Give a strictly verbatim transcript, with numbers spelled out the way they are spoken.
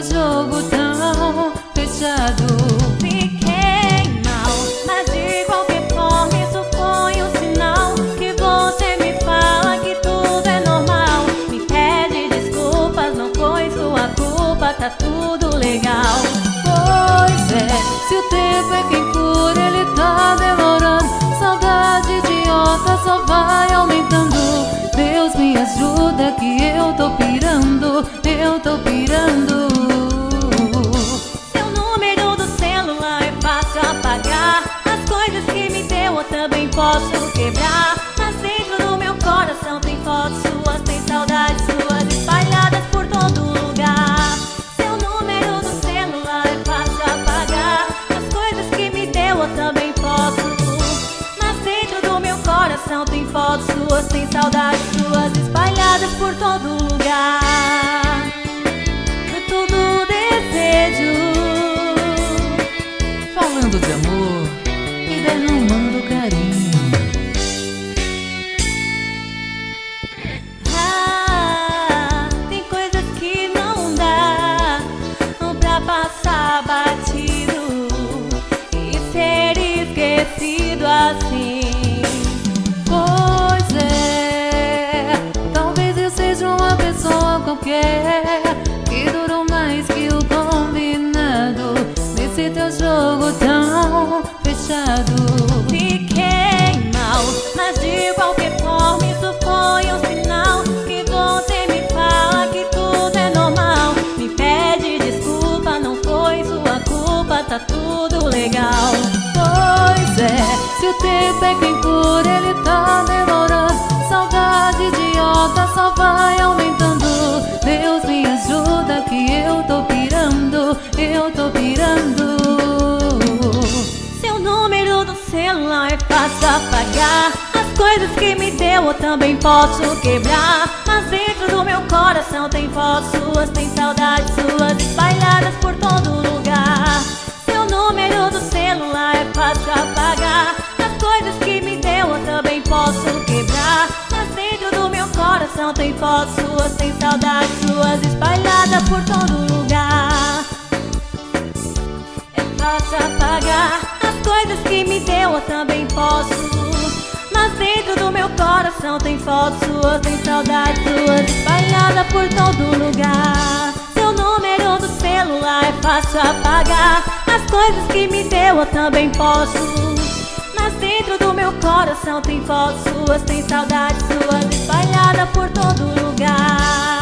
jogo tão fechado. Fiquei mal, mas de qualquer forma isso foi um sinal que você me fala que tudo é normal. Me pede desculpas, não foi sua culpa, tá tudo legal. Pois é, se o tempo é quem cura, ele tá demorando. Saudade idiota só vai aumentando. Deus me ajuda que eu tô pirando, eu tô pirando. Seu número do celular é fácil apagar. As coisas que me deu eu também posso quebrar. Mas dentro do meu coração tem fotos suas, tem saudades suas espalhadas por todo lugar. Seu número do celular é fácil apagar. As coisas que me deu eu também posso. Mas dentro do meu coração tem fotos suas, tem saudades suas espalhadas por todo lugar. Por todo desejo, Falando de amor e derramando carinho. ah, tem coisas que não dá pra passar batido e ser esquecido assim. Pois é, talvez eu seja uma pessoa qualquer que durou mais que o combinado nesse teu jogo tão fechado. Fiquei mal, mas de qualquer forma isso foi um sinal que você me fala que tudo é normal. Me pede desculpa, não foi sua culpa, tá tudo legal. Pois é, se o tempo é quem cura, ele tá demorando. Saudade idiota só vai aumentando. Deus me ajuda que eu tô pirando, eu tô pirando. Seu número do celular é fácil apagar. As coisas que me deu eu também posso quebrar. Mas dentro do meu coração tem fotos suas, tem saudades suas espalhadas por todo lugar. Seu número do celular é fácil apagar. As coisas que me deu eu também posso quebrar. Mas dentro do meu coração tem fotos suas, tem saudades suas espalhadas por todo lugar. É fácil apagar. As coisas que me deu eu também posso. Mas dentro do meu coração tem fotos suas, tem saudades suas espalhadas por todo lugar. Seu número do celular é fácil apagar. As coisas que me deu eu também posso. Mas dentro do meu coração tem fotos suas, tem saudades suas espalhadas por todo lugar.